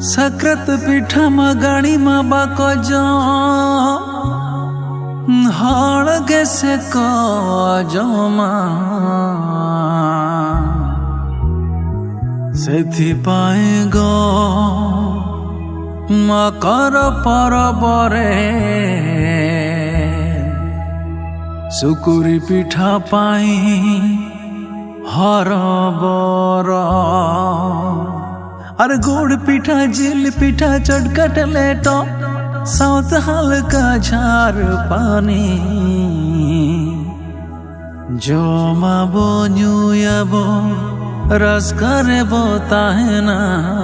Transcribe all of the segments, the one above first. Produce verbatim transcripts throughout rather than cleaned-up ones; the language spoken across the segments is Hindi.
सक्रत पीठा मगाणी मा बाको जो हड़ गेसे को जमा सेथि पाए गो मकर परबरे सुकुरी पीठा पाई हरबर अरे गोड़ पीठा जिल पीठा चटकट लेटो साउथ हल्का झार पानी जो माबो न्यूयाबो रस करे बो ताहेना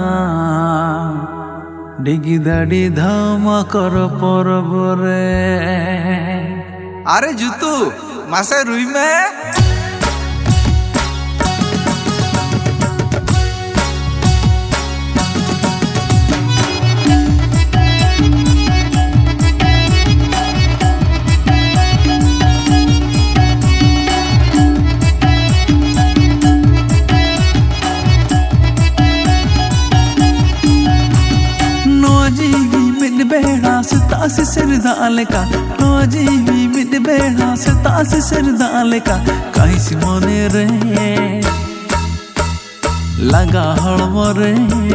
डिगी दाड़ी धामा कर परबरे अरे जुतु मासे रुई में बेड़ा से तासी सिरदाले का नोजी भी मिड बेड़ा से तासी सिरदाले का कहीं सी मोने रे लगा हड़मरे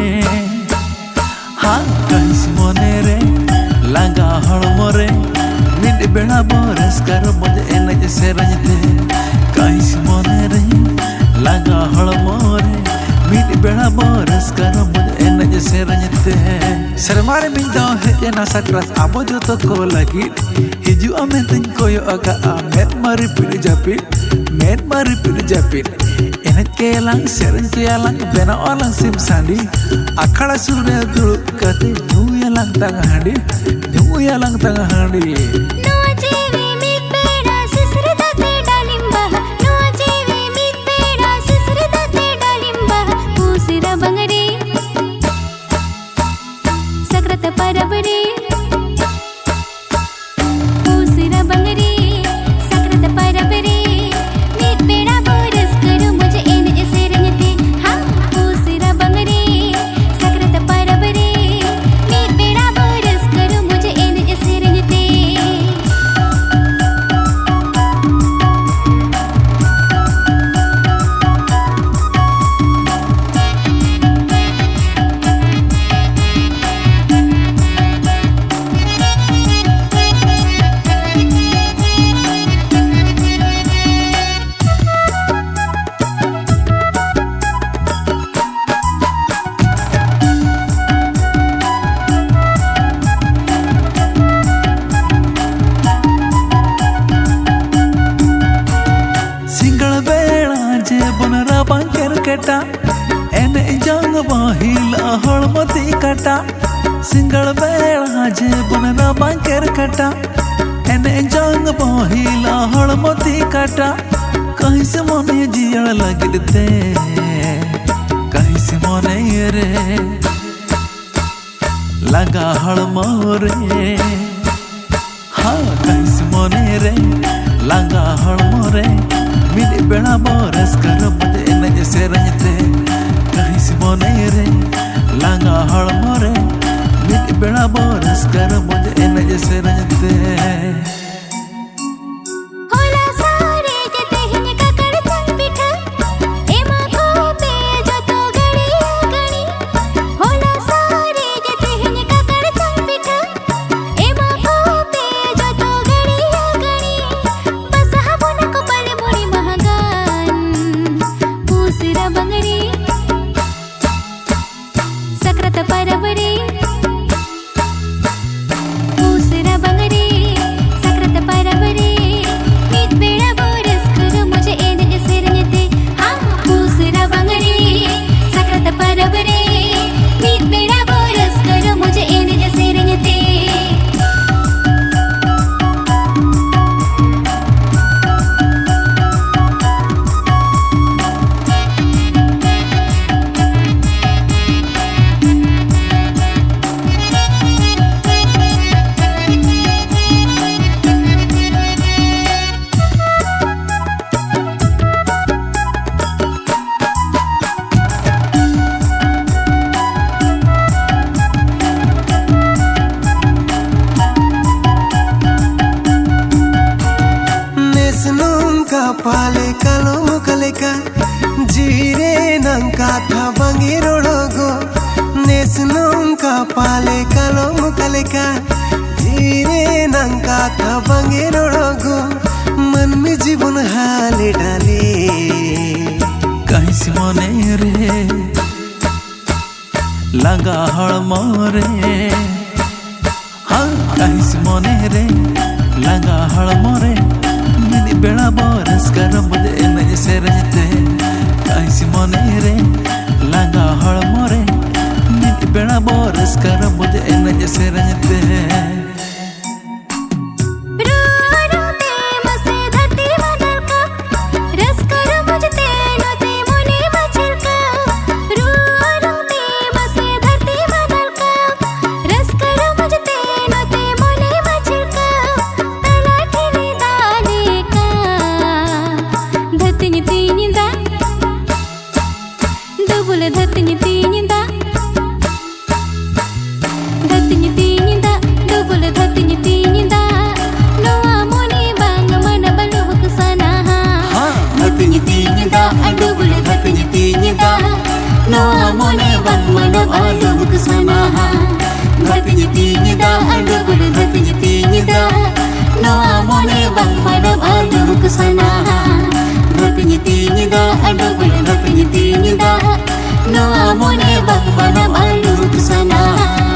हाँ कहीं सी मोने रे लगा हड़मरे मिड बेड़ा बोरस कर मुझे एने जैसे रंजते कहीं सी मोने रे लगा हड़मरे मिड बेड़ा बोरस कर मुझे एने जैसे रंजते सरमारे मिंदा है ना सकरात आबो जो तो को लगी हिजु अमे तिन कोयो अका आमेर मारी पिड़ जापिन मेर मारी पिड़ जापिन एनत के लांग सेरन के लांग बेना ओलांग सिम सांडी अखाड़ा सुरे दुड़ कते न्यू या लांग तंग हांडी न्यू या लांग तंग हांडी कटा एने जंग बहिला हड़मती कटा सिंगल बेड़ा जे बनना बांकेर कटा एने जंग बहिला हड़मती कटा कहीं से मने जियड़ लगते कहीं से मने रे लगा हड़मरे हाँ कहीं से मने रे लगा हड़मरे मिड बेड़ा बोरस कर मुझे एने जैसे रंजते कहीं से मोने रे लगा हड़मरे मिड बेड़ा बोरस कर मुझे एने जैसे रंजते परबरे bangi rodogo nesnong ka pale kalom kaleka धीरे नंका का bangi rodogo मन में जीवन हाले डाले कहीं से मने रे लगा हड़मो रे हाँ कहीं से मने रे लगा हड़मो रे मिनी बेड़ा बरस कर मुझे नज से रजते कहीं से मने रे लगा हड़मो रे मिनी बेड़ा बरस कर मुझे नज से रजते धतनी तीनिंदा धतनी तीनिंदा डबल धतनी तीनिंदा नोआ मोने बांग मन बलुक सना धतनी तीनिंदा डबल धतनी तीनिंदा नोआ मोने बांग मन बलुक सना धतनी तीनिंदा डबल धतनी तीनिंदा नोआ मोने बांग मन बलुक सना धतनी तीनिंदा डबल धतनी तीनिंदा no amone bang mana baluk sana